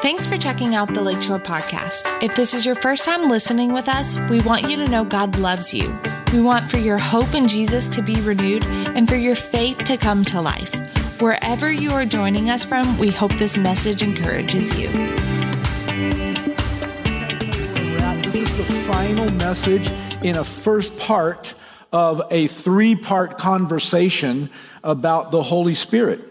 Thanks for checking out the Lakeshore Podcast. If this is your first time listening with us, we want you to know God loves you. We want for your hope in Jesus to be renewed and for your faith to come to life. Wherever you are joining us from, we hope this message encourages you. This is the final message in a first part of a three-part conversation about the Holy Spirit.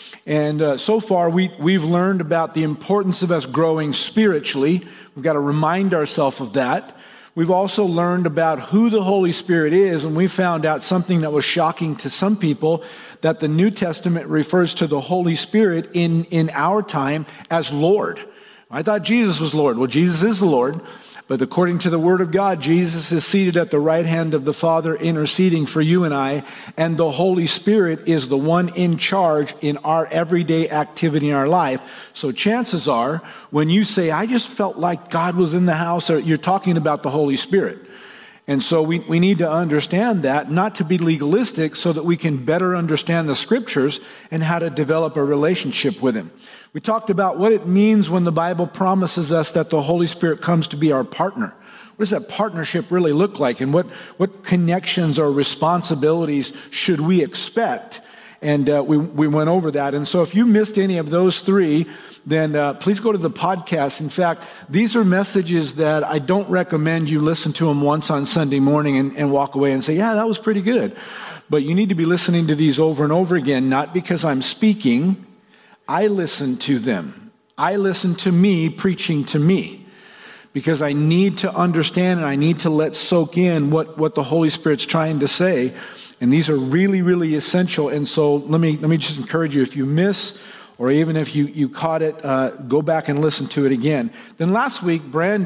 And so far, we've learned about the importance of us growing spiritually. We've got to remind ourselves of that. We've also learned about who the Holy Spirit is, and we found out something that was shocking to some people, that the New Testament refers to the Holy Spirit in our time as Lord. I thought Jesus was Lord. Well, Jesus is the Lord. But according to the Word of God, Jesus is seated at the right hand of the Father, interceding for you and I, and the Holy Spirit is the one in charge in our everyday activity in our life. So chances are, when you say, I just felt like God was in the house, or you're talking about the Holy Spirit. And so we need to understand that, not to be legalistic, so that we can better understand the Scriptures and how to develop a relationship with Him. We talked about what it means when the Bible promises us that the Holy Spirit comes to be our partner. What does that partnership really look like? And what connections or responsibilities should we expect? And we went over that. And so if you missed any of those three, then please go to the podcast. In fact, these are messages that I don't recommend you listen to them once on Sunday morning and walk away and say, yeah, that was pretty good. But you need to be listening to these over and over again, not because I'm speaking. I listen to them. I listen to me preaching to me, because I need to understand and I need to let soak in what the Holy Spirit's trying to say. And these are really, really essential. And so let me just encourage you, if you miss, or even if you caught it, go back and listen to it again. Then last week,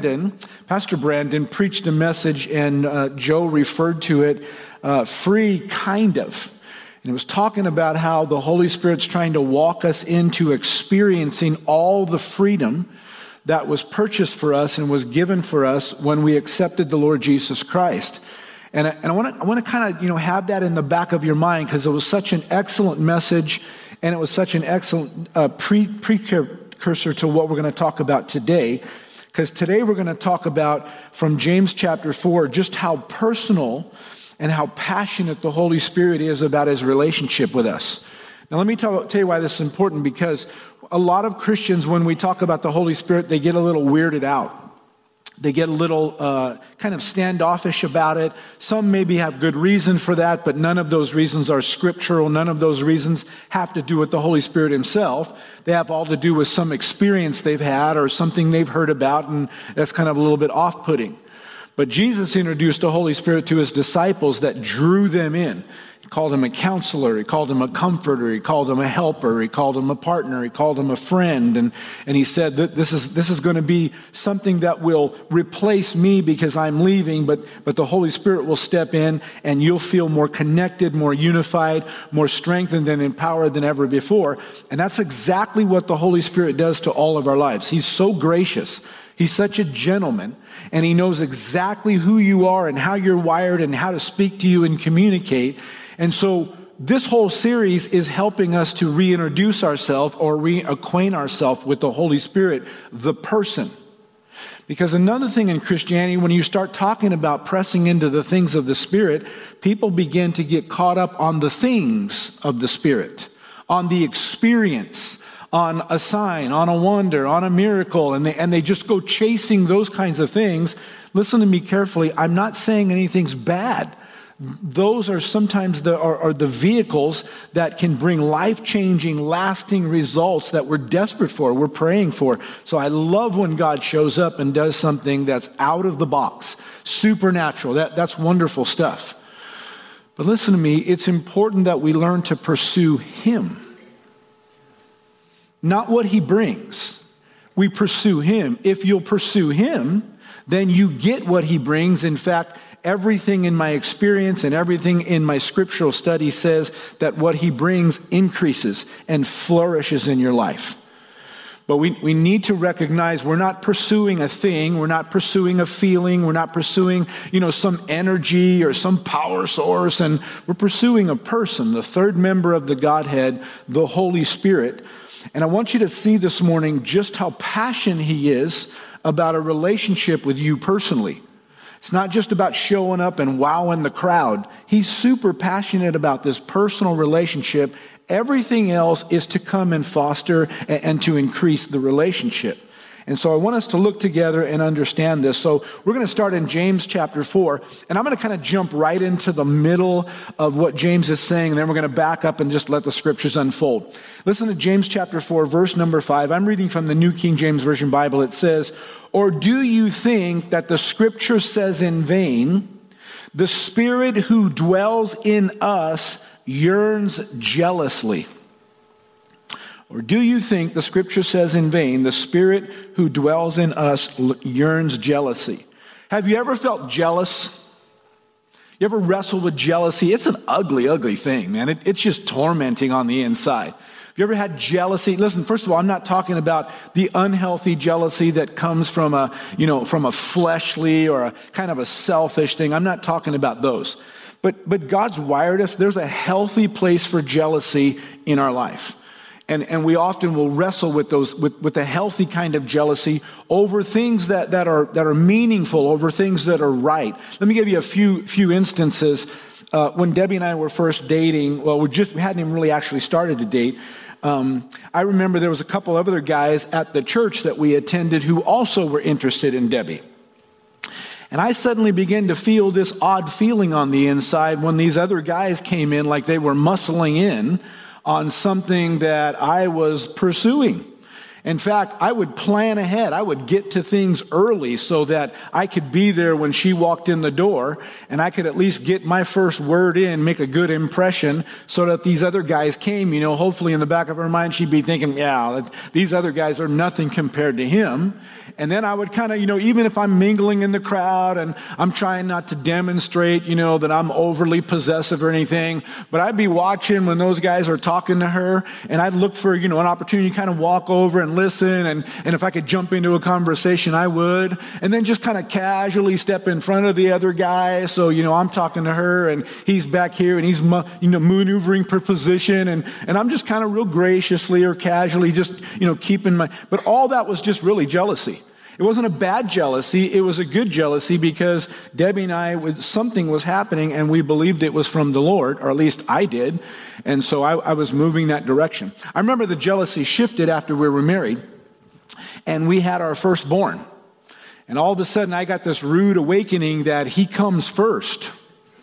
Pastor Brandon preached a message, and Joe referred to it, free kind of. And it was talking about how the Holy Spirit's trying to walk us into experiencing all the freedom that was purchased for us and was given for us when we accepted the Lord Jesus Christ. And I want to kind of have that in the back of your mind, because it was such an excellent message, and it was such an excellent precursor to what we're going to talk about today. Because today we're going to talk about, from James chapter 4, just how personal and how passionate the Holy Spirit is about His relationship with us. Now let me tell you why this is important, because a lot of Christians, when we talk about the Holy Spirit, they get a little weirded out. They get a little kind of standoffish about it. Some maybe have good reason for that, but none of those reasons are scriptural. None of those reasons have to do with the Holy Spirit Himself. They have all to do with some experience they've had or something they've heard about, and that's kind of a little bit off-putting. But Jesus introduced the Holy Spirit to His disciples that drew them in. He called Him a counselor. He called Him a comforter. He called Him a helper. He called Him a partner. He called Him a friend. And He said that this is going to be something that will replace me because I'm leaving, but the Holy Spirit will step in, and you'll feel more connected, more unified, more strengthened and empowered than ever before. And that's exactly what the Holy Spirit does to all of our lives. He's so gracious. He's such a gentleman, and He knows exactly who you are and how you're wired and how to speak to you and communicate. And so this whole series is helping us to reintroduce ourselves or reacquaint ourselves with the Holy Spirit, the person. Because another thing in Christianity, when you start talking about pressing into the things of the Spirit, people begin to get caught up on the things of the Spirit, on the experience, on a sign, on a wonder, on a miracle, and they just go chasing those kinds of things. Listen to me carefully. I'm not saying anything's bad. Those are sometimes the vehicles that can bring life-changing, lasting results that we're desperate for, we're praying for. So I love when God shows up and does something that's out of the box, supernatural. That's wonderful stuff. But listen to me, it's important that we learn to pursue Him. Not what He brings. We pursue Him. If you'll pursue Him, then you get what He brings. In fact, everything in my experience and everything in my scriptural study says that what He brings increases and flourishes in your life. But we need to recognize we're not pursuing a thing, we're not pursuing a feeling, we're not pursuing, some energy or some power source, and we're pursuing a person, the third member of the Godhead, the Holy Spirit. And I want you to see this morning just how passionate he is about a relationship with you personally. It's not just about showing up and wowing the crowd. He's super passionate about this personal relationship. Everything else is to come and foster and to increase the relationship. And so I want us to look together and understand this. So we're going to start in James chapter 4, and I'm going to kind of jump right into the middle of what James is saying, and then we're going to back up and just let the scriptures unfold. Listen to James chapter 4, verse number 5. I'm reading from the New King James Version Bible. It says, "Or do you think that the scripture says in vain, the Spirit who dwells in us yearns jealously?" Or do you think the scripture says in vain, the Spirit who dwells in us yearns jealousy? Have you ever felt jealous? You ever wrestled with jealousy? It's an ugly, ugly thing, man. It's just tormenting on the inside. Have you ever had jealousy? Listen, first of all, I'm not talking about the unhealthy jealousy that comes from a fleshly or a kind of a selfish thing. I'm not talking about those. But God's wired us. There's a healthy place for jealousy in our life. And we often will wrestle with those, with a healthy kind of jealousy over things that are meaningful, over things that are right. Let me give you a few instances. When Debbie and I were first dating, we hadn't even really actually started to date. I remember there was a couple of other guys at the church that we attended who also were interested in Debbie. And I suddenly began to feel this odd feeling on the inside when these other guys came in like they were muscling in on something that I was pursuing. In fact, I would plan ahead. I would get to things early so that I could be there when she walked in the door, and I could at least get my first word in, make a good impression, so that these other guys came, hopefully in the back of her mind, she'd be thinking, yeah, these other guys are nothing compared to him. And then I would kind of, even if I'm mingling in the crowd and I'm trying not to demonstrate, that I'm overly possessive or anything, but I'd be watching when those guys are talking to her, and I'd look for, an opportunity to kind of walk over and listen, and if I could jump into a conversation, I would, and then just kind of casually step in front of the other guy. So, I'm talking to her, and he's back here, and he's, maneuvering for position, and I'm just kind of real graciously or casually just, keeping but all that was just really jealousy. It wasn't a bad jealousy. It was a good jealousy because Debbie and I, something was happening and we believed it was from the Lord, or at least I did. And so I was moving that direction. I remember the jealousy shifted after we were married and we had our firstborn. And all of a sudden I got this rude awakening that he comes first.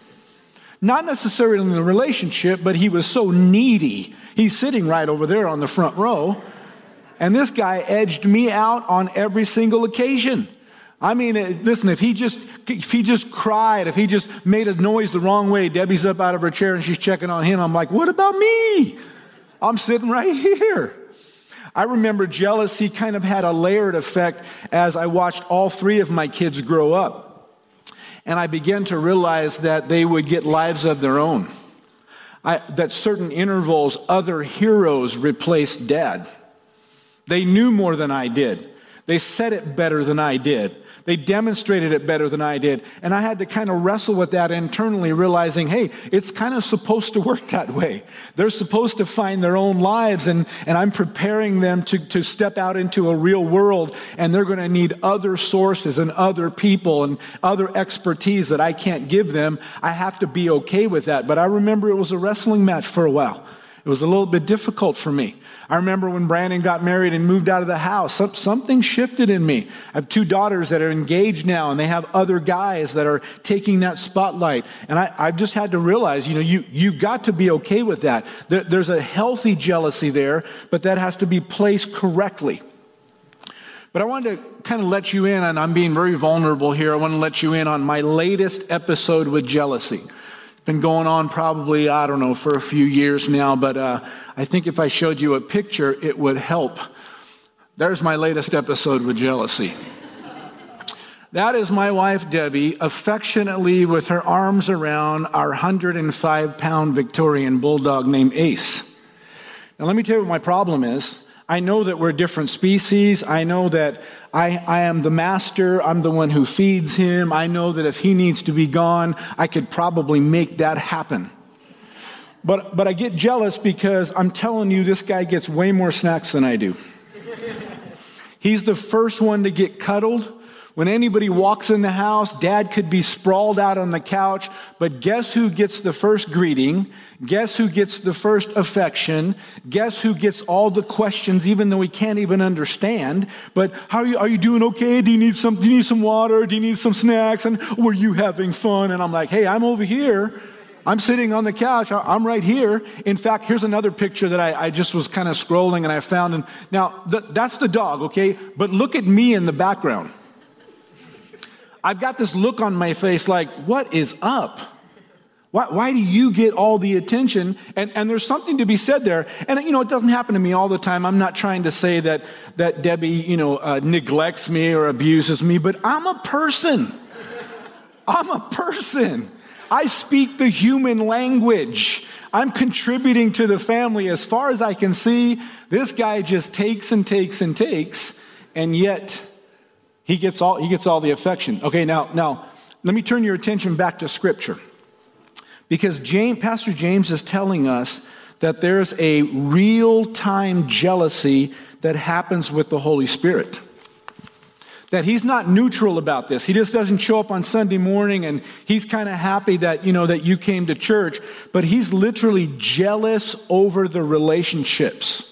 Not necessarily in the relationship, but he was so needy. He's sitting right over there on the front row. And this guy edged me out on every single occasion. I mean, listen, if he just cried, if he just made a noise the wrong way, Debbie's up out of her chair and she's checking on him. I'm like, what about me? I'm sitting right here. I remember jealousy kind of had a layered effect as I watched all three of my kids grow up. And I began to realize that they would get lives of their own. That certain intervals, other heroes replaced dad. They knew more than I did. They said it better than I did. They demonstrated it better than I did. And I had to kind of wrestle with that internally, realizing, hey, it's kind of supposed to work that way. They're supposed to find their own lives, and I'm preparing them to step out into a real world, and they're going to need other sources and other people and other expertise that I can't give them. I have to be okay with that. But I remember it was a wrestling match for a while. It was a little bit difficult for me. I remember when Brandon got married and moved out of the house, something shifted in me. I have two daughters that are engaged now, and they have other guys that are taking that spotlight. And I've just had to realize, you've got to be okay with that. There's a healthy jealousy there, but that has to be placed correctly. But I wanted to kind of let you in, and I'm being very vulnerable here. I want to let you in on my latest episode with jealousy. Been going on probably, for a few years now, but I think if I showed you a picture, it would help. There's my latest episode with jealousy. That is my wife, Debbie, affectionately with her arms around our 105-pound Victorian bulldog named Ace. Now, let me tell you what my problem is. I know that we're different species. I know that I am the master. I'm the one who feeds him. I know that if he needs to be gone, I could probably make that happen. But I get jealous because I'm telling you, this guy gets way more snacks than I do. He's the first one to get cuddled. When anybody walks in the house, Dad could be sprawled out on the couch, but guess who gets the first greeting? Guess who gets the first affection? Guess who gets all the questions, even though we can't even understand? But how are you doing okay? Do you need some water? Do you need some snacks? And were you having fun? And I'm like, hey, I'm over here. I'm sitting on the couch. I'm right here. In fact, here's another picture that I just was kind of scrolling and I found. And now, that's the dog, okay? But look at me in the background. I've got this look on my face like, what is up? Why do you get all the attention? And there's something to be said there. And, it doesn't happen to me all the time. I'm not trying to say that Debbie, neglects me or abuses me, but I'm a person. I'm a person. I speak the human language. I'm contributing to the family. As far as I can see, this guy just takes and takes and takes, and yet he gets all the affection. Okay, now let me turn your attention back to Scripture. Because Pastor James is telling us that there's a real-time jealousy that happens with the Holy Spirit. That he's not neutral about this. He just doesn't show up on Sunday morning and he's kind of happy that, that you came to church, but he's literally jealous over the relationships.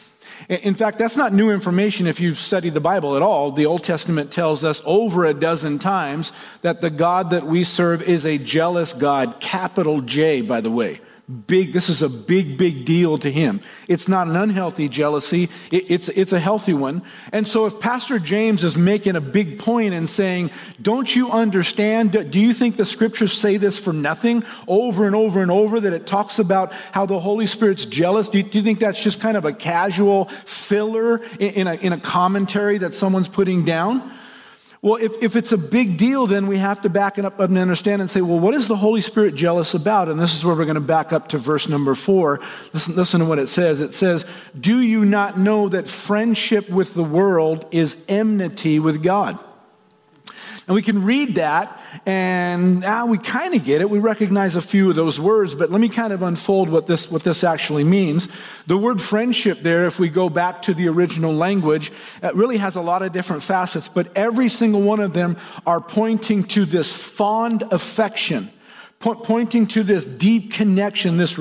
In fact, that's not new information if you've studied the Bible at all. The Old Testament tells us over a dozen times that the God that we serve is a jealous God, capital J, by the way. This is a big deal to him. It's not an unhealthy jealousy. It's a healthy one. And so if Pastor James is making a big point and saying, don't you understand? Do you think the scriptures say this for nothing over and over and over, that it talks about how the Holy Spirit's jealous? Do you think that's just kind of a casual filler in a commentary that someone's putting down? Well, if it's a big deal, then we have to back it up and understand and say, well, what is the Holy Spirit jealous about? And this is where we're going to back up to verse number 4. Listen to what it says. It says, do you not know that friendship with the world is enmity with God? And we can read that, and now we kind of get it. We recognize a few of those words, but let me kind of unfold what this actually means. The word friendship there, if we go back to the original language, it really has a lot of different facets, but every single one of them are pointing to this fond affection, pointing to this deep connection, this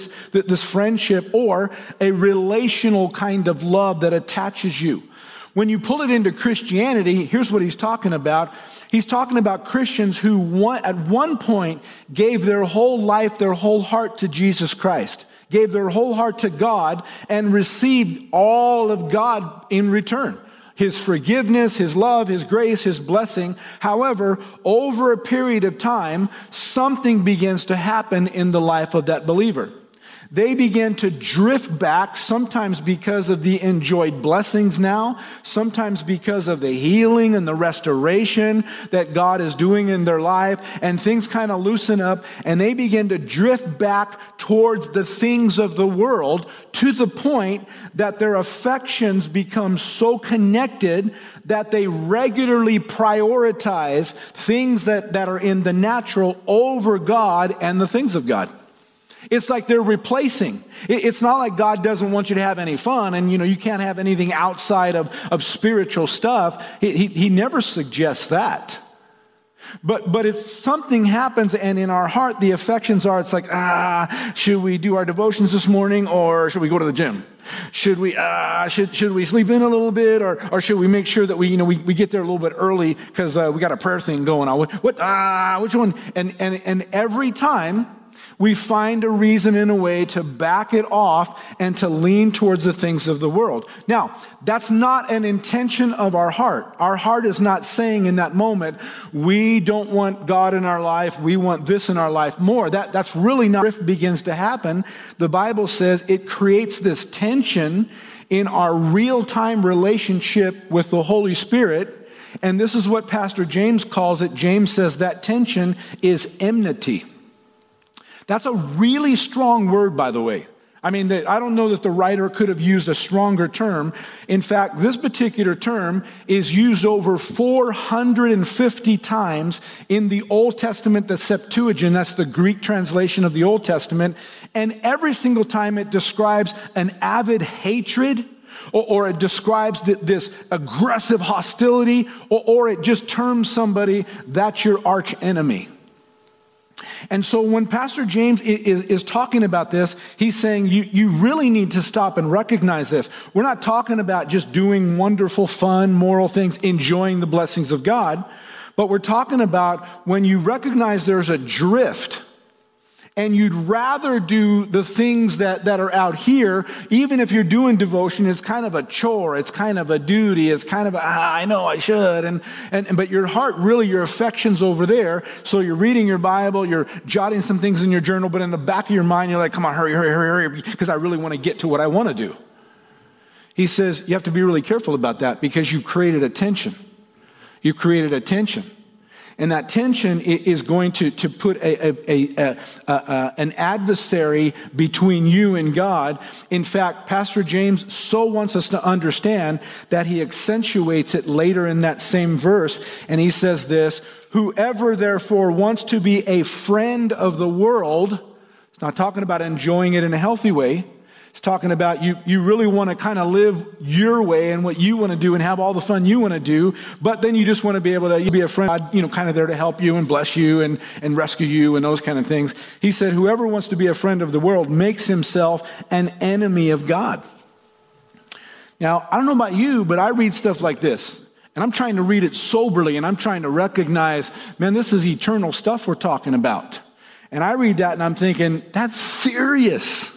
friendship, or a relational kind of love that attaches you. When you pull it into Christianity, here's what he's talking about. He's talking about Christians who at one point gave their whole life, their whole heart to Jesus Christ, gave their whole heart to God, and received all of God in return. His forgiveness, His love, His grace, His blessing. However, over a period of time, something begins to happen in the life of that believer. They begin to drift back, sometimes because of the enjoyed blessings now, sometimes because of the healing and the restoration that God is doing in their life, and things kind of loosen up, and they begin to drift back towards the things of the world to the point that their affections become so connected that they regularly prioritize things that are in the natural over God and the things of God. It's like they're replacing. It's not like God doesn't want you to have any fun and, you can't have anything outside of spiritual stuff. He never suggests that. But if something happens and in our heart the affections are, it's like, should we do our devotions this morning or should we go to the gym? Should we sleep in a little bit or should we make sure that we get there a little bit early because we got a prayer thing going on? Which one? And every time we find a reason in a way to back it off and to lean towards the things of the world. Now, that's not an intention of our heart. Our heart is not saying in that moment, we don't want God in our life, we want this in our life more. That's really not. Drift begins to happen. The Bible says it creates this tension in our real-time relationship with the Holy Spirit. And this is what Pastor James calls it. James says that tension is enmity. That's a really strong word, by the way. I mean, I don't know that the writer could have used a stronger term. In fact, this particular term is used over 450 times in the Old Testament, the Septuagint, that's the Greek translation of the Old Testament, and every single time it describes an avid hatred, or it describes this aggressive hostility, or it just terms somebody, that's your arch enemy. And so when Pastor James is talking about this, he's saying you really need to stop and recognize this. We're not talking about just doing wonderful, fun, moral things, enjoying the blessings of God, but we're talking about when you recognize there's a drift and you'd rather do the things that are out here, even if you're doing devotion, it's kind of a chore, it's kind of a duty, it's kind of I know I should, but your heart, really, your affection's over there, so you're reading your Bible, you're jotting some things in your journal, but in the back of your mind, you're like, come on, hurry, because I really want to get to what I want to do. He says, you have to be really careful about that, because you've created a tension. You've created a tension. And that tension is going to put an adversary between you and God. In fact, Pastor James so wants us to understand that he accentuates it later in that same verse. And he says this, whoever therefore wants to be a friend of the world, it's not talking about enjoying it in a healthy way. It's talking about you really want to kind of live your way and what you want to do and have all the fun you want to do, but then you just want to be able to be a friend, kind of there to help you and bless you and rescue you and those kind of things. He said, whoever wants to be a friend of the world makes himself an enemy of God. Now, I don't know about you, but I read stuff like this, and I'm trying to read it soberly, and I'm trying to recognize, man, this is eternal stuff we're talking about. And I read that and I'm thinking, that's serious.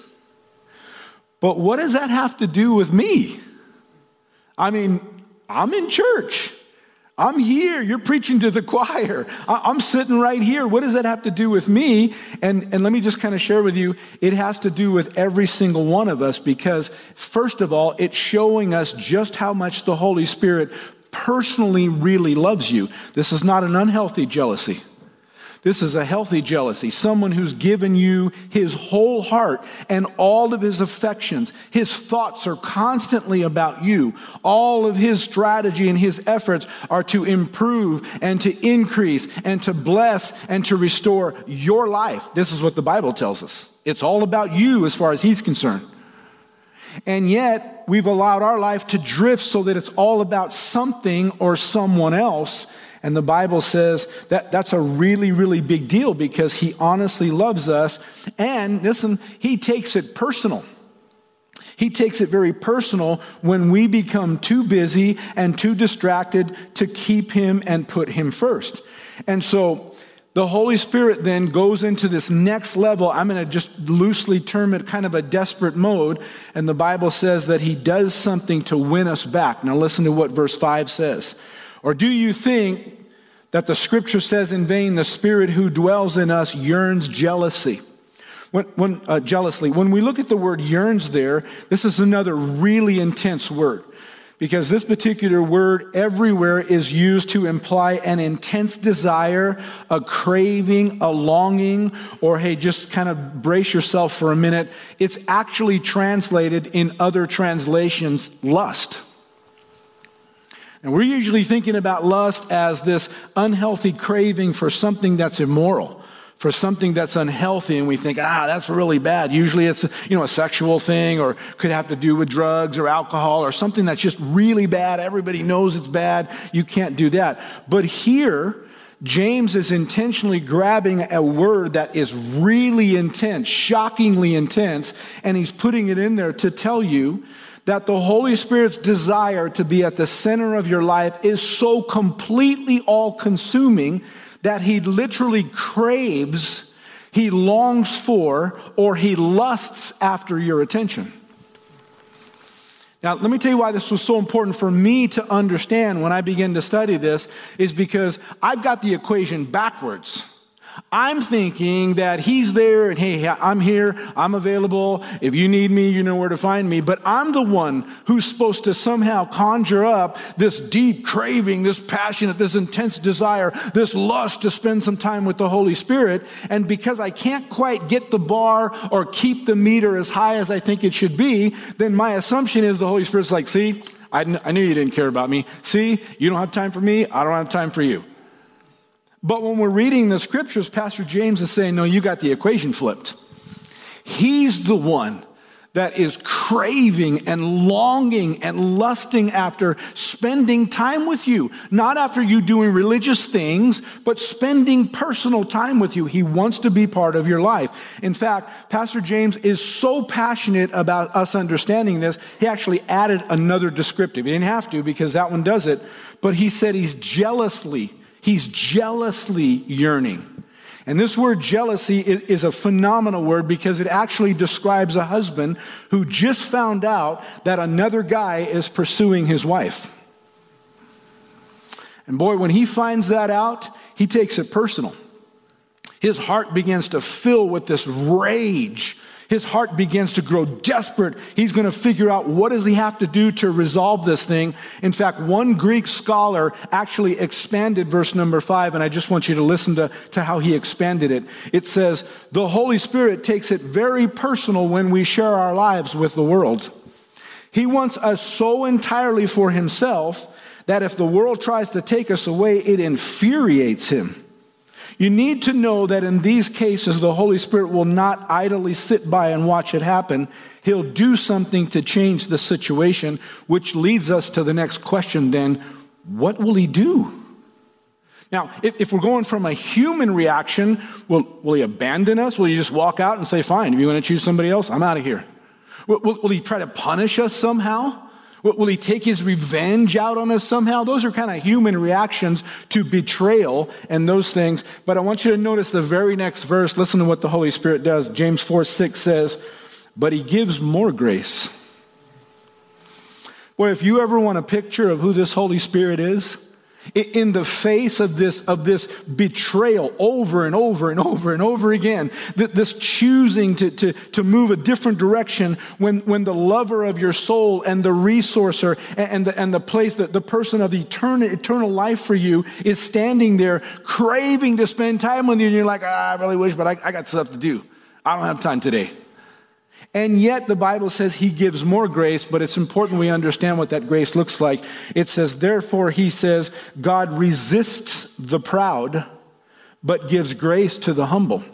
But what does that have to do with me? I mean, I'm in church. I'm here. You're preaching to the choir. I'm sitting right here. What does that have to do with me? And let me just kind of share with you, it has to do with every single one of us, because first of all, it's showing us just how much the Holy Spirit personally really loves you. This is not an unhealthy jealousy. This is a healthy jealousy. Someone who's given you his whole heart and all of his affections. His thoughts are constantly about you. All of his strategy and his efforts are to improve and to increase and to bless and to restore your life. This is what the Bible tells us. It's all about you as far as he's concerned. And yet, we've allowed our life to drift so that it's all about something or someone else. And the Bible says that that's a really, really big deal, because he honestly loves us. And listen, he takes it personal. He takes it very personal when we become too busy and too distracted to keep him and put him first. And so the Holy Spirit then goes into this next level. I'm going to just loosely term it kind of a desperate mode. And the Bible says that he does something to win us back. Now listen to what verse 5 says. Or do you think that the scripture says in vain, the Spirit who dwells in us yearns jealously? Jealously. When we look at the word yearns there, this is another really intense word, because this particular word everywhere is used to imply an intense desire, a craving, a longing, or hey, just kind of brace yourself for a minute. It's actually translated in other translations, lust. And we're usually thinking about lust as this unhealthy craving for something that's immoral, for something that's unhealthy, and we think, that's really bad. Usually it's, a sexual thing, or could have to do with drugs or alcohol or something that's just really bad. Everybody knows it's bad. You can't do that. But here, James is intentionally grabbing a word that is really intense, shockingly intense, and he's putting it in there to tell you that the Holy Spirit's desire to be at the center of your life is so completely all-consuming that he literally craves, he longs for, or he lusts after your attention. Now, let me tell you why this was so important for me to understand when I began to study this, is because I've got the equation backwards. I'm thinking that he's there and, hey, I'm here, I'm available. If you need me, you know where to find me. But I'm the one who's supposed to somehow conjure up this deep craving, this passionate, this intense desire, this lust to spend some time with the Holy Spirit. And because I can't quite get the bar or keep the meter as high as I think it should be, then my assumption is the Holy Spirit's like, see, I knew you didn't care about me. See, you don't have time for me, I don't have time for you. But when we're reading the scriptures, Pastor James is saying, no, you got the equation flipped. He's the one that is craving and longing and lusting after spending time with you. Not after you doing religious things, but spending personal time with you. He wants to be part of your life. In fact, Pastor James is so passionate about us understanding this, he actually added another descriptive. He didn't have to because that one does it. But he said he's jealously yearning. And this word jealousy is a phenomenal word because it actually describes a husband who just found out that another guy is pursuing his wife. And boy, when he finds that out, he takes it personal. His heart begins to fill with this rage. His heart begins to grow desperate. He's going to figure out what does he have to do to resolve this thing. In fact, one Greek scholar actually expanded verse number 5, and I just want you to listen to how he expanded it. It says, the Holy Spirit takes it very personal when we share our lives with the world. He wants us so entirely for himself that if the world tries to take us away, it infuriates him. You need to know that in these cases, the Holy Spirit will not idly sit by and watch it happen. He'll do something to change the situation, which leads us to the next question then, what will he do? Now, if we're going from a human reaction, will he abandon us? Will he just walk out and say, fine, if you want to choose somebody else, I'm out of here? Will he try to punish us somehow? Will he take his revenge out on us somehow? Those are kind of human reactions to betrayal and those things. But I want you to notice the very next verse. Listen to what the Holy Spirit does. James 4:6 says, but he gives more grace. Boy, if you ever want a picture of who this Holy Spirit is, in the face of this betrayal over and over and over and over again, this choosing to move a different direction when the lover of your soul and the resourcer and the place that the person of eternal life for you is standing there craving to spend time with you, and you're like, I really wish, but I got stuff to do. I don't have time today. And yet the Bible says he gives more grace, but it's important we understand what that grace looks like. It says, therefore, he says, God resists the proud, but gives grace to the humble.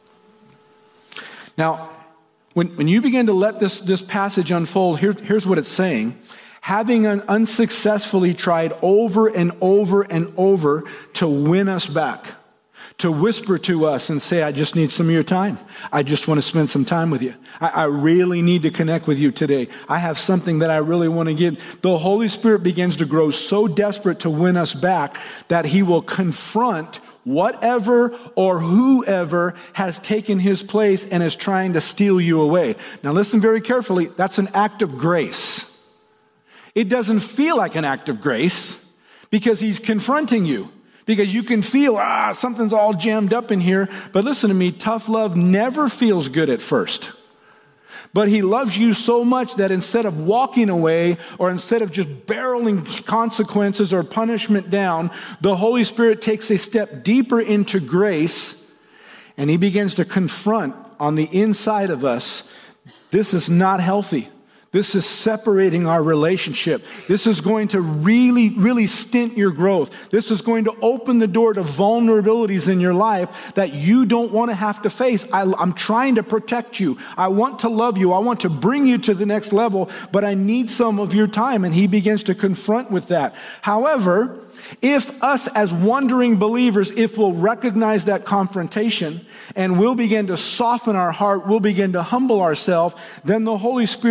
Now, when you begin to let this passage unfold, here's what it's saying. Having unsuccessfully tried over and over and over to win us back, to whisper to us and say, I just need some of your time. I just want to spend some time with you. I really need to connect with you today. I have something that I really want to give. The Holy Spirit begins to grow so desperate to win us back that he will confront whatever or whoever has taken his place and is trying to steal you away. Now listen very carefully. That's an act of grace. It doesn't feel like an act of grace because he's confronting you. Because you can feel, something's all jammed up in here. But listen to me, tough love never feels good at first. But he loves you so much that instead of walking away or instead of just barreling consequences or punishment down, the Holy Spirit takes a step deeper into grace and he begins to confront on the inside of us, this is not healthy. This is separating our relationship. This is going to really, really stint your growth. This is going to open the door to vulnerabilities in your life that you don't want to have to face. I'm trying to protect you. I want to love you. I want to bring you to the next level, but I need some of your time. And he begins to confront with that. However, if us as wandering believers, if we'll recognize that confrontation and we'll begin to soften our heart, we'll begin to humble ourselves, then the Holy Spirit quickly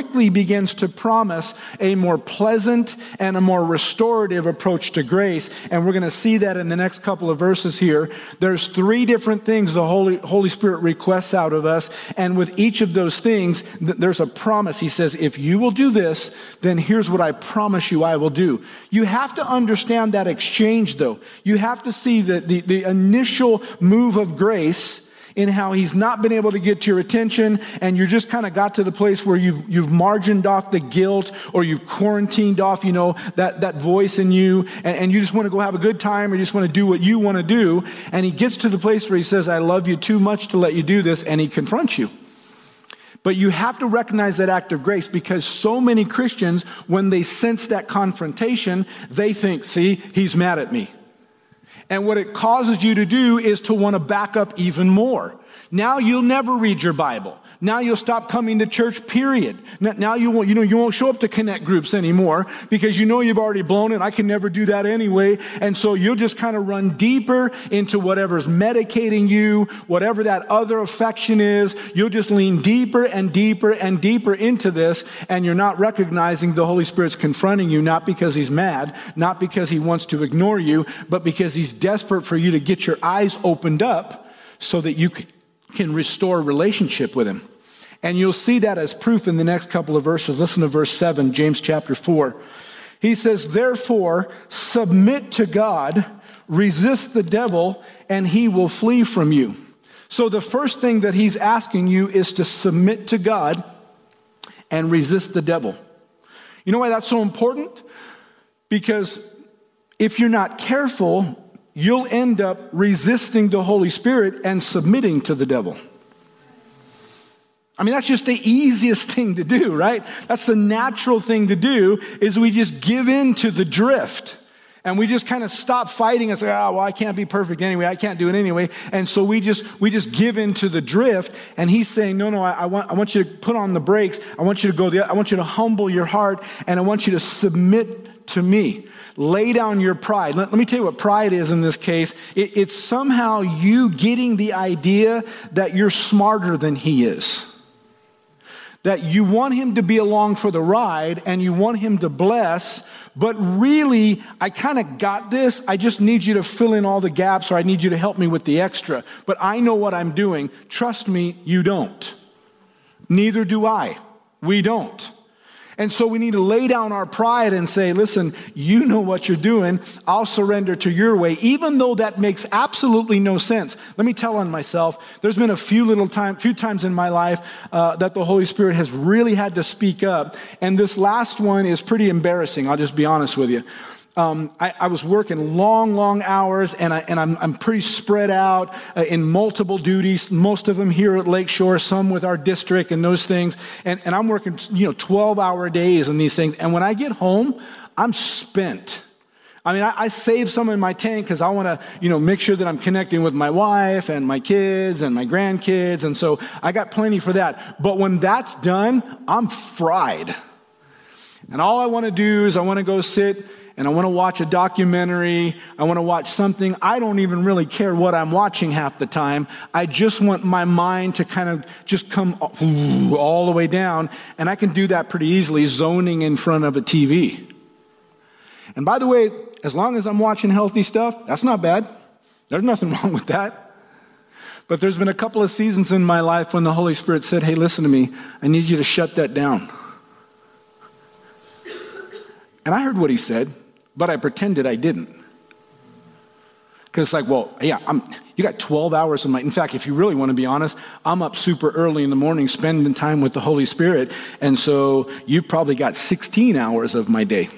quickly begins to promise a more pleasant and a more restorative approach to grace. And we're going to see that in the next couple of verses here. There's 3 different things the Holy Spirit requests out of us. And with each of those things, there's a promise. He says, if you will do this, then here's what I promise you I will do. You have to understand that exchange, though. You have to see the initial move of grace in how he's not been able to get to your attention, and you're just kind of got to the place where you've margined off the guilt, or you've quarantined off, that voice in you, and you just want to go have a good time, or you just want to do what you want to do. And he gets to the place where he says, I love you too much to let you do this, and he confronts you. But you have to recognize that act of grace, because so many Christians, when they sense that confrontation, they think, see, he's mad at me. And what it causes you to do is to want to back up even more. Now you'll never read your Bible. Now you'll stop coming to church, period. Now you won't show up to connect groups anymore, because you've already blown it. I can never do that anyway. And so you'll just kind of run deeper into whatever's medicating you, whatever that other affection is. You'll just lean deeper and deeper and deeper into this, and you're not recognizing the Holy Spirit's confronting you, not because he's mad, not because he wants to ignore you, but because he's desperate for you to get your eyes opened up so that you can restore relationship with him. And you'll see that as proof in the next couple of verses. Listen to verse 7, James chapter 4. He says, therefore, submit to God, resist the devil, and he will flee from you. So the first thing that he's asking you is to submit to God and resist the devil. You know why that's so important? Because if you're not careful, you'll end up resisting the Holy Spirit and submitting to the devil. I mean, that's just the easiest thing to do, right? That's the natural thing to do, is we just give in to the drift. And we just kind of stop fighting and say, I can't be perfect anyway. I can't do it anyway. And so we just give in to the drift. And he's saying, no, I want you to put on the brakes. I want you to I want you to humble your heart, and I want you to submit to me. Lay down your pride. Let me tell you what pride is in this case. It's somehow you getting the idea that you're smarter than he is. That you want him to be along for the ride, and you want him to bless, but really, I kind of got this. I just need you to fill in all the gaps, or I need you to help me with the extra. But I know what I'm doing. Trust me, you don't. Neither do I. We don't. And so we need to lay down our pride and say, listen, you know what you're doing. I'll surrender to your way, even though that makes absolutely no sense. Let me tell on myself. There's been a few times in my life that the Holy Spirit has really had to speak up. And this last one is pretty embarrassing. I'll just be honest with you. I was working long hours, and I'm pretty spread out in multiple duties, most of them here at Lakeshore, some with our district and those things. And I'm working, 12-hour days and these things. And when I get home, I'm spent. I mean, I save some in my tank because I want to, make sure that I'm connecting with my wife and my kids and my grandkids. And so I got plenty for that. But when that's done, I'm fried. And all I want to do is I want to go sit and I want to watch a documentary. I want to watch something. I don't even really care what I'm watching half the time. I just want my mind to kind of just come all the way down. And I can do that pretty easily, zoning in front of a TV. And by the way, as long as I'm watching healthy stuff, that's not bad. There's nothing wrong with that. But there's been a couple of seasons in my life when the Holy Spirit said, hey, listen to me. I need you to shut that down. And I heard what he said, but I pretended I didn't. Because it's like, you got 12 hours of in fact, if you really want to be honest, I'm up super early in the morning spending time with the Holy Spirit. And so you've probably got 16 hours of my day.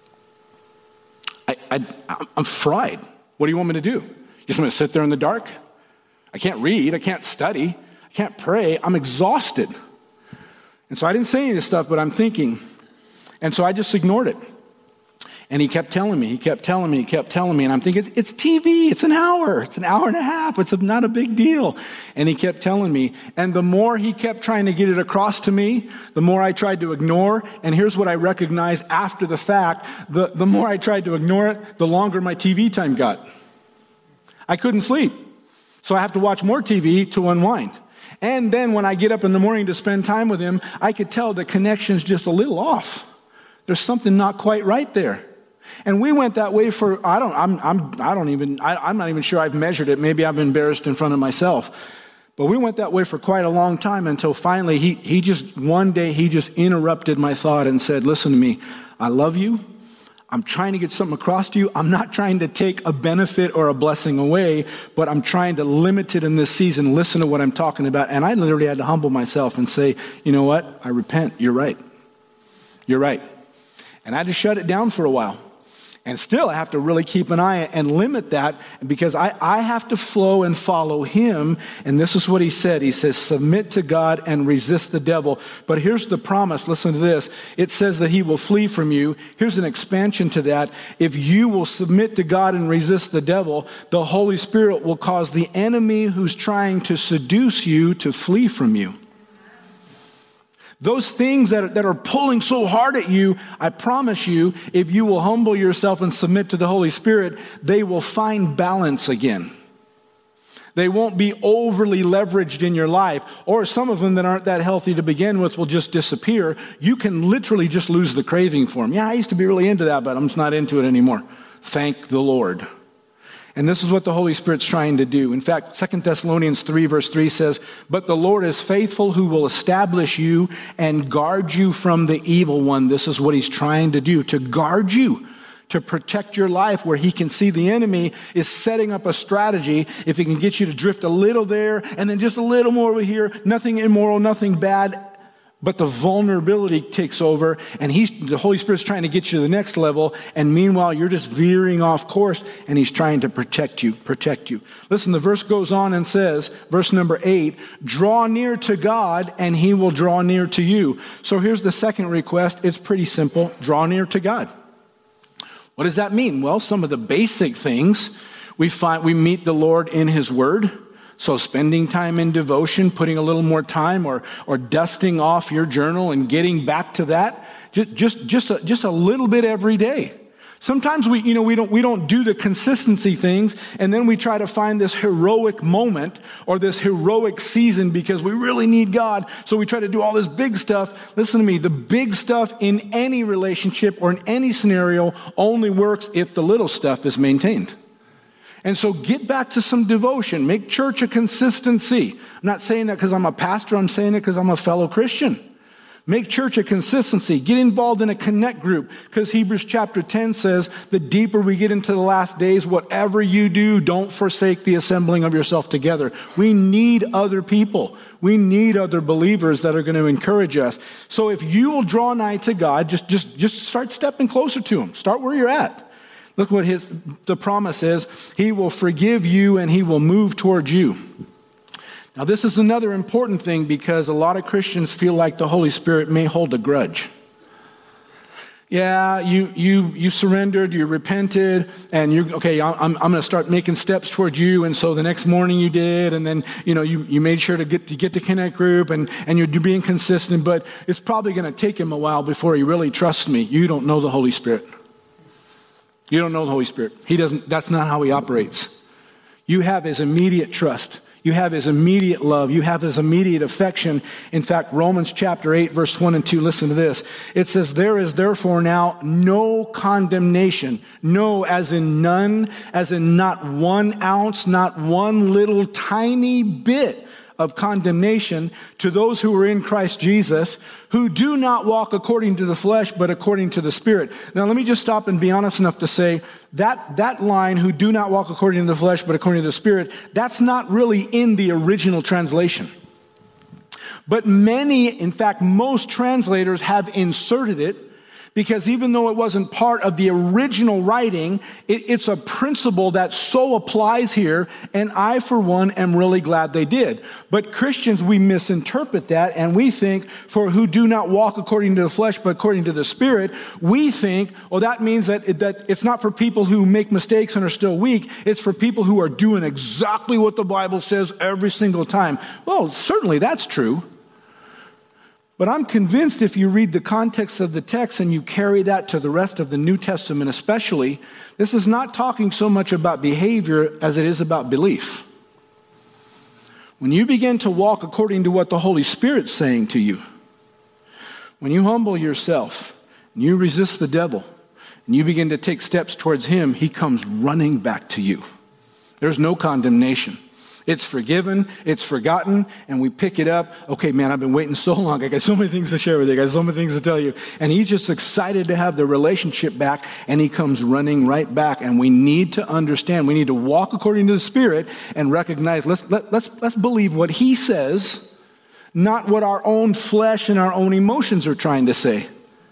I'm fried. What do you want me to do? You just want me to sit there in the dark? I can't read. I can't study. I can't pray. I'm exhausted. And so I didn't say any of this stuff, but I'm thinking. And so I just ignored it. And he kept telling me, and I'm thinking, it's TV, it's an hour and a half, it's not a big deal. And he kept telling me, and the more he kept trying to get it across to me, the more I tried to ignore. And here's what I recognized after the fact, the more I tried to ignore it, the longer my TV time got. I couldn't sleep. So I have to watch more TV to unwind. And then when I get up in the morning to spend time with him, I could tell the connection's just a little off. There's something not quite right there. And we went that way for, I'm not even sure I've measured it. Maybe I'm embarrassed in front of myself. But we went that way for quite a long time until finally he just interrupted my thought and said, listen to me, I love you. I'm trying to get something across to you. I'm not trying to take a benefit or a blessing away, but I'm trying to limit it in this season. Listen to what I'm talking about. And I literally had to humble myself and say, you know what? I repent. You're right. You're right. And I had to shut it down for a while. And still, I have to really keep an eye and limit that because I have to flow and follow him. And this is what he said. He says, submit to God and resist the devil. But here's the promise. Listen to this. It says that he will flee from you. Here's an expansion to that. If you will submit to God and resist the devil, the Holy Spirit will cause the enemy who's trying to seduce you to flee from you. Those things that are pulling so hard at you, I promise you, if you will humble yourself and submit to the Holy Spirit, they will find balance again. They won't be overly leveraged in your life, or some of them that aren't that healthy to begin with will just disappear. You can literally just lose the craving for them. Yeah, I used to be really into that, but I'm just not into it anymore. Thank the Lord. And this is what the Holy Spirit's trying to do. In fact, 2 Thessalonians 3 verse 3 says, but the Lord is faithful who will establish you and guard you from the evil one. This is what he's trying to do, to guard you, to protect your life where he can see the enemy is setting up a strategy. If he can get you to drift a little there and then just a little more over here, nothing immoral, nothing bad. But the vulnerability takes over, and the Holy Spirit's trying to get you to the next level, and meanwhile, you're just veering off course, and he's trying to protect you. Listen, the verse goes on and says, verse number 8, draw near to God, and he will draw near to you. So here's the second request. It's pretty simple. Draw near to God. What does that mean? Well, some of the basic things we meet the Lord in his word. So spending time in devotion, putting a little more time or dusting off your journal and getting back to that, just a little bit every day. Sometimes we don't do the consistency things, and then we try to find this heroic moment or this heroic season because we really need God. So we try to do all this big stuff. Listen to me, the big stuff in any relationship or in any scenario only works if the little stuff is maintained. And so get back to some devotion. Make church a consistency. I'm not saying that because I'm a pastor. I'm saying it because I'm a fellow Christian. Make church a consistency. Get involved in a connect group because Hebrews chapter 10 says the deeper we get into the last days, whatever you do, don't forsake the assembling of yourself together. We need other people. We need other believers that are going to encourage us. So if you will draw nigh to God, just start stepping closer to him. Start where you're at. Look what the promise is. He will forgive you and he will move towards you. Now this is another important thing because a lot of Christians feel like the Holy Spirit may hold a grudge. Yeah, you surrendered, you repented, and I'm going to start making steps towards you. And so the next morning you did, and then you made sure to get to Connect Group, and you're being consistent. But it's probably going to take him a while before he really trusts me. You don't know the Holy Spirit. You don't know the Holy Spirit. That's not how he operates. You have his immediate trust. You have his immediate love. You have his immediate affection. In fact, Romans chapter 8, verse 1 and 2, listen to this. It says, there is therefore now no condemnation. No, as in none, as in not 1 ounce, not one little tiny bit of condemnation to those who are in Christ Jesus, who do not walk according to the flesh, but according to the Spirit. Now, let me just stop and be honest enough to say that line, who do not walk according to the flesh, but according to the Spirit, that's not really in the original translation. But many, in fact, most translators have inserted it because even though it wasn't part of the original writing, it's a principle that so applies here, and I, for one, am really glad they did. But Christians, we misinterpret that, and we think, for who do not walk according to the flesh, but according to the Spirit, we think, that means that it's not for people who make mistakes and are still weak, it's for people who are doing exactly what the Bible says every single time. Well, certainly that's true. But I'm convinced if you read the context of the text and you carry that to the rest of the New Testament especially, this is not talking so much about behavior as it is about belief. When you begin to walk according to what the Holy Spirit's saying to you, when you humble yourself and you resist the devil and you begin to take steps towards him, he comes running back to you. There's no condemnation. It's forgiven, it's forgotten, and we pick it up. Okay, man, I've been waiting so long. I got so many things to share with you. I got so many things to tell you. And he's just excited to have the relationship back, and he comes running right back. And we need to understand. We need to walk according to the Spirit and recognize, let's believe what he says, not what our own flesh and our own emotions are trying to say.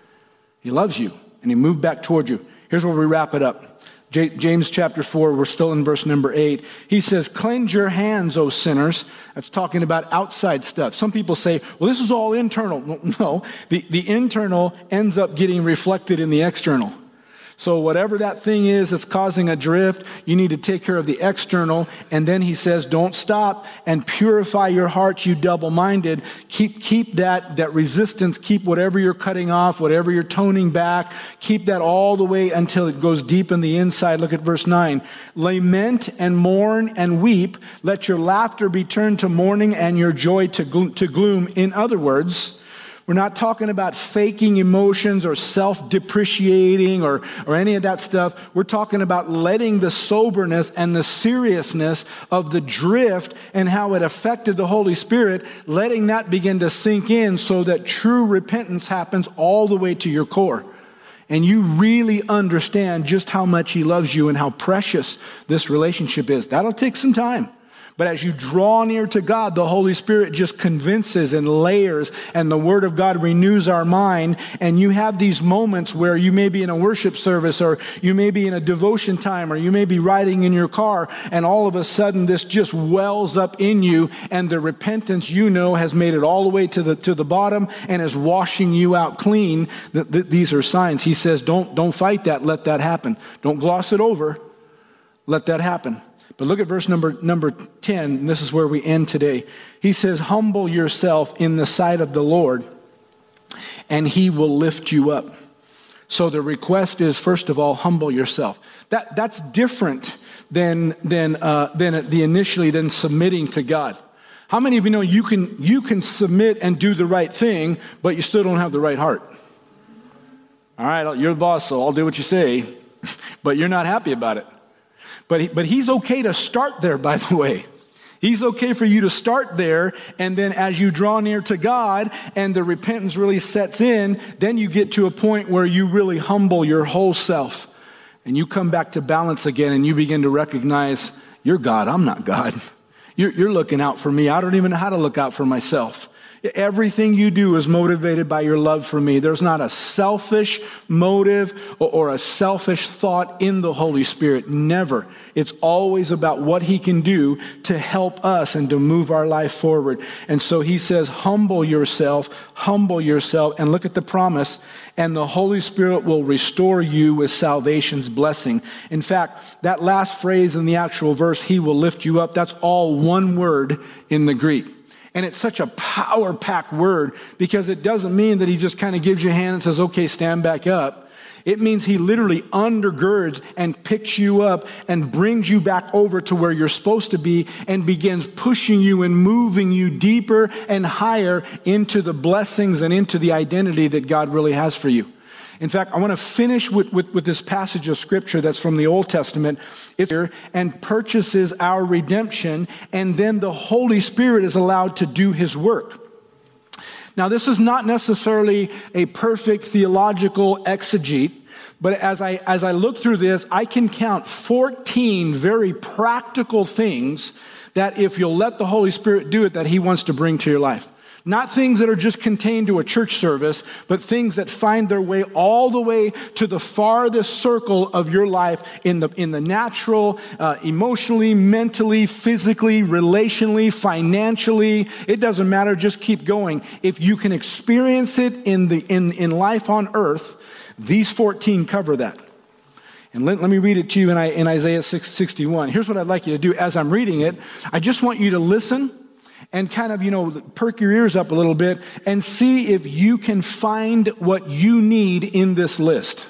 He loves you, and he moved back toward you. Here's where we wrap it up. James chapter 4, we're still in verse number 8. He says, cleanse your hands, O sinners. That's talking about outside stuff. Some people say, well, this is all internal. No, the internal ends up getting reflected in the external. So whatever that thing is that's causing a drift, you need to take care of the external. And then he says, don't stop and purify your hearts, you double-minded. Keep that resistance. Keep whatever you're cutting off, whatever you're toning back. Keep that all the way until it goes deep in the inside. Look at verse 9. Lament and mourn and weep. Let your laughter be turned to mourning and your joy to gloom. In other words, we're not talking about faking emotions or self-depreciating or any of that stuff. We're talking about letting the soberness and the seriousness of the drift and how it affected the Holy Spirit, letting that begin to sink in so that true repentance happens all the way to your core. And you really understand just how much he loves you and how precious this relationship is. That'll take some time. But as you draw near to God, the Holy Spirit just convinces and layers, and the Word of God renews our mind. And you have these moments where you may be in a worship service, or you may be in a devotion time, or you may be riding in your car, and all of a sudden this just wells up in you, and the repentance has made it all the way to the bottom and is washing you out clean. These are signs. He says, don't fight that. Let that happen. Don't gloss it over. Let that happen. But look at verse number 10, and this is where we end today. He says, humble yourself in the sight of the Lord, and he will lift you up. So the request is, first of all, humble yourself. That's different than submitting to God. How many of you know you can submit and do the right thing, but you still don't have the right heart? All right, you're the boss, so I'll do what you say, but you're not happy about it. But he's okay to start there, by the way. He's okay for you to start there, and then as you draw near to God and the repentance really sets in, then you get to a point where you really humble your whole self. And you come back to balance again, and you begin to recognize, you're God, I'm not God. You're looking out for me. I don't even know how to look out for myself. Everything you do is motivated by your love for me. There's not a selfish motive or a selfish thought in the Holy Spirit. Never. It's always about what he can do to help us and to move our life forward. And so he says, humble yourself, and look at the promise, and the Holy Spirit will restore you with salvation's blessing. In fact, that last phrase in the actual verse, he will lift you up, that's all one word in the Greek. And it's such a power-packed word because it doesn't mean that he just kind of gives you a hand and says, okay, stand back up. It means he literally undergirds and picks you up and brings you back over to where you're supposed to be and begins pushing you and moving you deeper and higher into the blessings and into the identity that God really has for you. In fact, I want to finish with this passage of Scripture that's from the Old Testament. It's here, and purchases our redemption, and then the Holy Spirit is allowed to do his work. Now, this is not necessarily a perfect theological exegete, but as I look through this, I can count 14 very practical things that if you'll let the Holy Spirit do it, that he wants to bring to your life. Not things that are just contained to a church service, but things that find their way all the way to the farthest circle of your life in the natural, emotionally, mentally, physically, relationally, financially. It doesn't matter. Just keep going. If you can experience it in life on earth, these 14 cover that. And let me read it to you in Isaiah 6:61. Here's what I'd like you to do as I'm reading it. I just want you to listen and kind of, perk your ears up a little bit and see if you can find what you need in this list.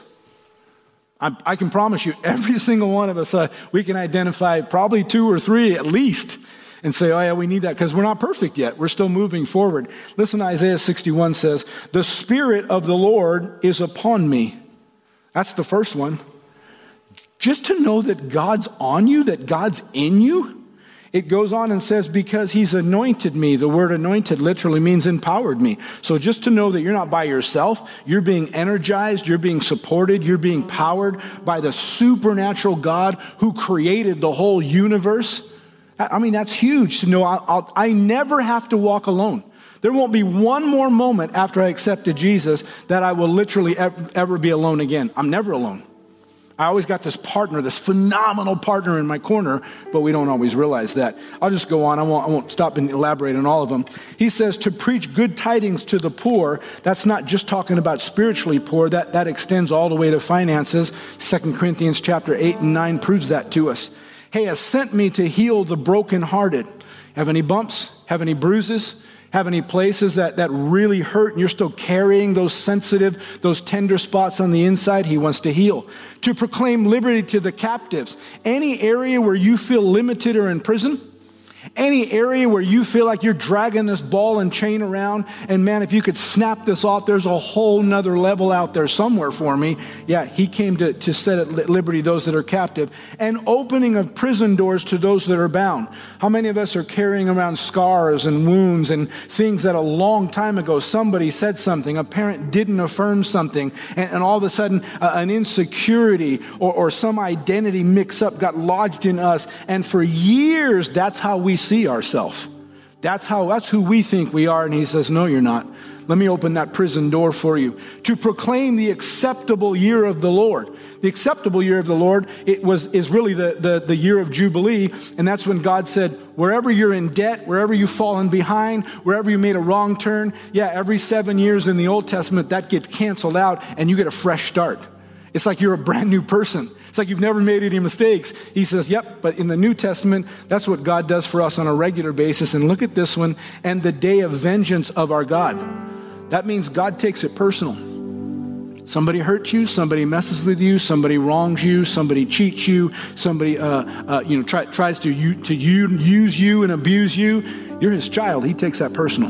I can promise you, every single one of us, we can identify probably 2 or 3 at least. and say, oh yeah, we need that, because we're not perfect yet. We're still moving forward. Listen, Isaiah 61 says, the Spirit of the Lord is upon me. That's the first one. Just to know that God's on you, that God's in you. It goes on and says, because he's anointed me. The word anointed literally means empowered me. So just to know that you're not by yourself, you're being energized, you're being supported, you're being powered by the supernatural God who created the whole universe. I mean, that's huge to know I never have to walk alone. There won't be one more moment after I accepted Jesus that I will literally ever be alone again. I'm never alone. I always got this partner, this phenomenal partner in my corner, but we don't always realize that. I'll just go on. I won't stop and elaborate on all of them. He says to preach good tidings to the poor. That's not just talking about spiritually poor. That extends all the way to finances. 2 Corinthians chapter 8 and 9 proves that to us. He has sent me to heal the brokenhearted. Have any bumps? Have any bruises? Have any places that really hurt and you're still carrying those sensitive, those tender spots on the inside? He wants to heal. To proclaim liberty to the captives. Any area where you feel limited or in prison, any area where you feel like you're dragging this ball and chain around, and man, if you could snap this off, there's a whole nother level out there somewhere for me. Yeah, he came to set at liberty those that are captive, and opening of prison doors to those that are bound. How many of us are carrying around scars and wounds and things that a long time ago somebody said something, a parent didn't affirm something, and all of a sudden an insecurity or some identity mix-up got lodged in us, and for years that's how we see ourselves. That's who we think we are. And he says, no, you're not. Let me open that prison door for you. To proclaim the acceptable year of the Lord. The acceptable year of the Lord is really the year of Jubilee. And that's when God said, wherever you're in debt, wherever you've fallen behind, wherever you made a wrong turn, every 7 years in the Old Testament, that gets canceled out and you get a fresh start. It's like you're a brand new person. It's like you've never made any mistakes. He says, yep, but in the New Testament, that's what God does for us on a regular basis. And look at this one, and the day of vengeance of our God. That means God takes it personal. Somebody hurts you, somebody messes with you, somebody wrongs you, somebody cheats you, somebody tries to use you and abuse you. You're his child. He takes that personal.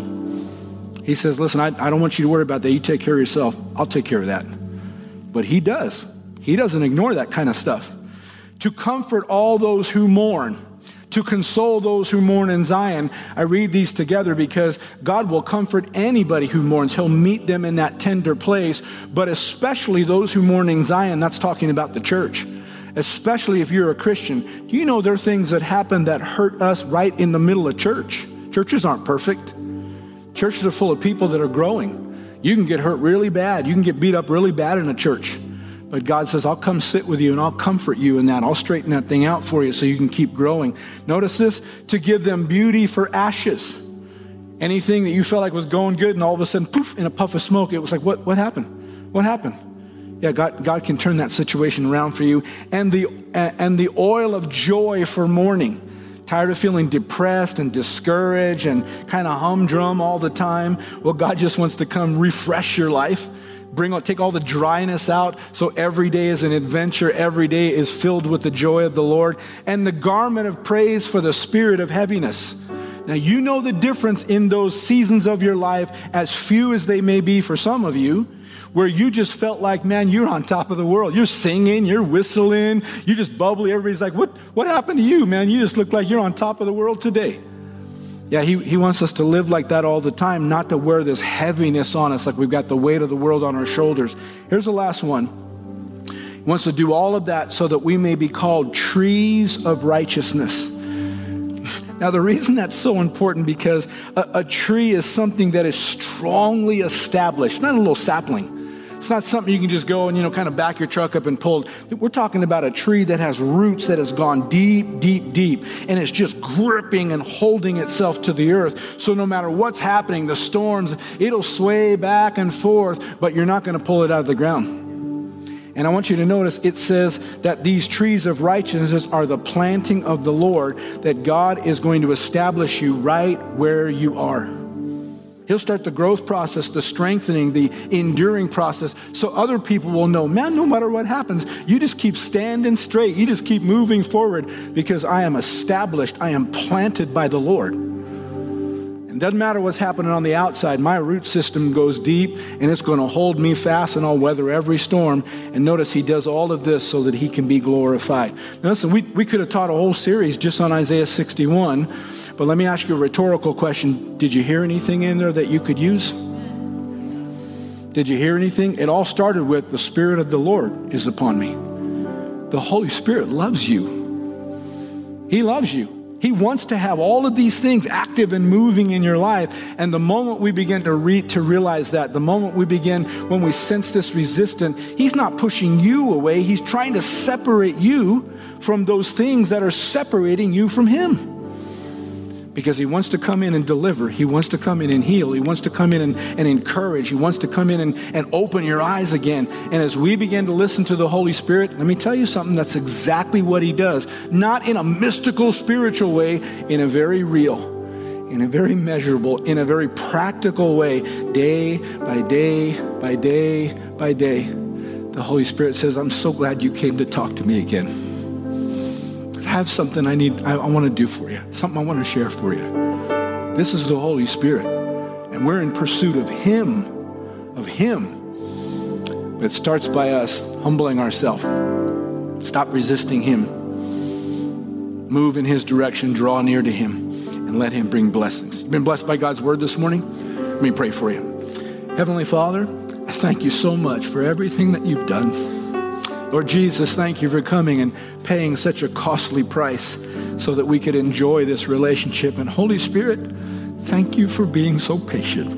He says, listen, I don't want you to worry about that. You take care of yourself. I'll take care of that. But he does. He doesn't ignore that kind of stuff. To comfort all those who mourn, to console those who mourn in Zion. I read these together because God will comfort anybody who mourns. He'll meet them in that tender place, but especially those who mourn in Zion. That's talking about the church. Especially if you're a Christian. Do you know there are things that happen that hurt us right in the middle of church? Churches aren't perfect. Churches are full of people that are growing. You can get hurt really bad. You can get beat up really bad in a church. But God says, I'll come sit with you and I'll comfort you in that. I'll straighten that thing out for you so you can keep growing. Notice this, to give them beauty for ashes. Anything that you felt like was going good and all of a sudden, poof, in a puff of smoke, it was like, what happened? What happened? Yeah, God can turn that situation around for you. And the oil of joy for mourning. Tired of feeling depressed and discouraged and kind of humdrum all the time? Well, God just wants to come refresh your life. Take all the dryness out so every day is an adventure. Every day is filled with the joy of the Lord. And the garment of praise for the spirit of heaviness. Now, you know the difference in those seasons of your life, as few as they may be for some of you, where you just felt like, man, you're on top of the world. You're singing, you're whistling, you're just bubbly. Everybody's like, what happened to you, man? You just look like you're on top of the world today. Yeah, he wants us to live like that all the time, not to wear this heaviness on us like we've got the weight of the world on our shoulders. Here's the last one. He wants to do all of that so that we may be called trees of righteousness. Now, the reason that's so important because a tree is something that is strongly established, not a little sapling. It's not something you can just go and, kind of back your truck up and pull. We're talking about a tree that has roots that has gone deep, deep, deep, and it's just gripping and holding itself to the earth. So no matter what's happening, the storms, it'll sway back and forth, but you're not going to pull it out of the ground. And I want you to notice it says that these trees of righteousness are the planting of the Lord, that God is going to establish you right where you are. He'll start the growth process, the strengthening, the enduring process, so other people will know, man, no matter what happens, you just keep standing straight. You just keep moving forward because I am established. I am planted by the Lord. It doesn't matter what's happening on the outside. My root system goes deep, and it's going to hold me fast, and I'll weather every storm. And notice he does all of this so that he can be glorified. Now listen, we could have taught a whole series just on Isaiah 61, but let me ask you a rhetorical question. Did you hear anything in there that you could use? Did you hear anything? It all started with the Spirit of the Lord is upon me. The Holy Spirit loves you. He loves you. He wants to have all of these things active and moving in your life. And the moment we begin to realize that, the moment when we sense this resistance, he's not pushing you away. He's trying to separate you from those things that are separating you from him. Because he wants to come in and deliver. He wants to come in and heal. He wants to come in and encourage. He wants to come in and open your eyes again. And as we begin to listen to the Holy Spirit, let me tell you something, that's exactly what he does. Not in a mystical, spiritual way, in a very real, in a very measurable, in a very practical way, day by day by day by day. The Holy Spirit says, I'm so glad you came to talk to me again. I have something I want to do for you, something I want to share for you. This is the Holy Spirit, and we're in pursuit of him. But it starts by us humbling ourselves. Stop resisting him. Move in his direction, draw near to him, and let him bring blessings. You've been blessed by God's word this morning? Let me pray for you. Heavenly Father, I thank you so much for everything that you've done. Lord Jesus, thank you for coming and paying such a costly price so that we could enjoy this relationship. And Holy Spirit, thank you for being so patient.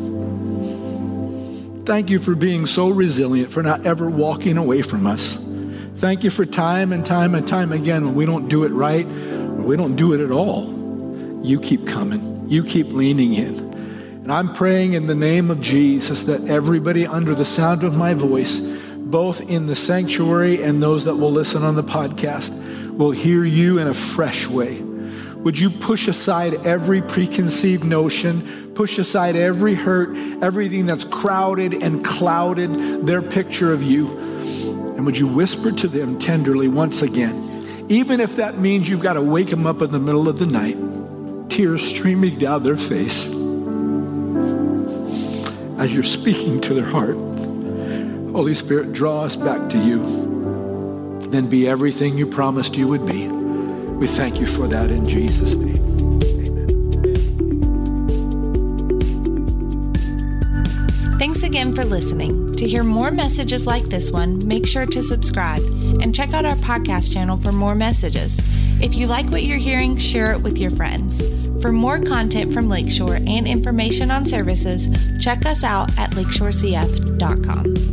Thank you for being so resilient, for not ever walking away from us. Thank you for time and time and time again when we don't do it right or we don't do it at all. You keep coming. You keep leaning in. And I'm praying in the name of Jesus that everybody under the sound of my voice, both in the sanctuary and those that will listen on the podcast, will hear you in a fresh way. Would you push aside every preconceived notion, push aside every hurt, everything that's crowded and clouded their picture of you, and would you whisper to them tenderly once again, even if that means you've got to wake them up in the middle of the night, tears streaming down their face, as you're speaking to their heart. Holy Spirit, draw us back to you. Then be everything you promised you would be. We thank you for that in Jesus' name. Amen. Thanks again for listening. To hear more messages like this one, make sure to subscribe and check out our podcast channel for more messages. If you like what you're hearing, share it with your friends. For more content from Lakeshore and information on services, check us out at lakeshorecf.com.